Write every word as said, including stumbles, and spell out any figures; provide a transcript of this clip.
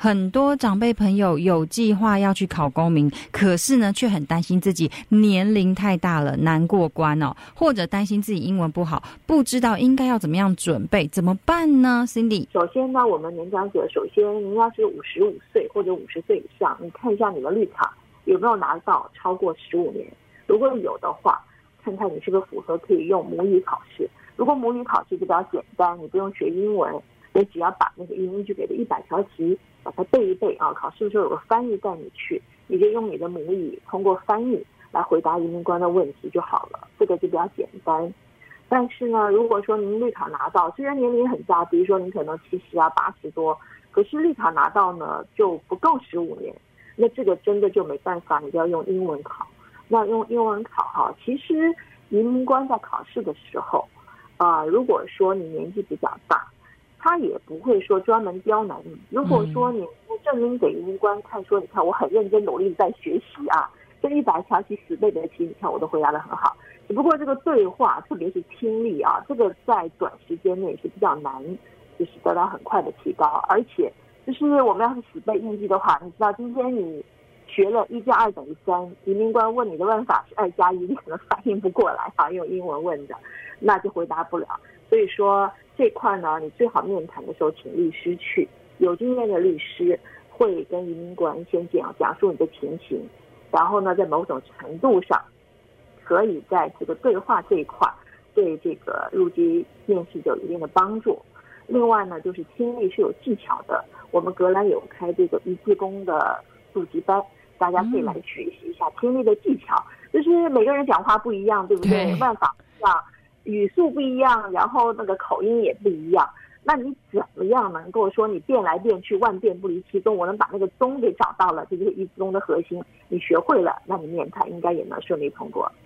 很多长辈朋友有计划要去考公民，可是呢却很担心自己年龄太大了难过关哦，或者担心自己英文不好，不知道应该要怎么样准备，怎么办呢 Cindy？ 首先呢，我们年长者首先您要是五十五岁或者五十岁以上，你看一下你的绿卡有没有拿到超过十五年，如果有的话，看看你是不是符合可以用母语考试。如果母语考试就比较简单，你不用学英文，你只要把那个移民局给的一百条题把它背一背啊，考试的时候有个翻译带你去，你就用你的母语通过翻译来回答移民官的问题就好了，这个就比较简单。但是呢，如果说您绿卡拿到，虽然年龄很大，比如说您可能七十啊八十多，可是绿卡拿到呢就不够十五年，那这个真的就没办法，你就要用英文考。那用英文考哈，其实移民官在考试的时候啊、呃，如果说你年纪比较大，他也不会说专门刁难你。如果说你证明给移民官看说，你看我很认真努力在学习啊，这一百条题死背的题，你看我都回答得很好。只不过这个对话，特别是听力啊，这个在短时间内是比较难，就是得到很快的提高。而且就是我们要是死背硬记的话，你知道今天你学了一加二等于三，移民官问你的问法是二加一，你可能反应不过来啊，用英文问的，那就回答不了。所以说这块呢，你最好面谈的时候请律师去，有经验的律师会跟移民官先讲讲述你的情形，然后呢，在某种程度上可以在这个对话这一块对这个入籍面试有一定的帮助。另外呢，就是听力是有技巧的，我们格兰有开这个一技工的入籍班，大家可以来学习一下听力的技巧。就是每个人讲话不一样，对不对？办法不一样，语速不一样，然后那个口音也不一样。那你怎么样能够说你变来变去，万变不离其宗，我能把那个宗给找到了，这就是一宗的核心，你学会了，那你面谈应该也能顺利通过。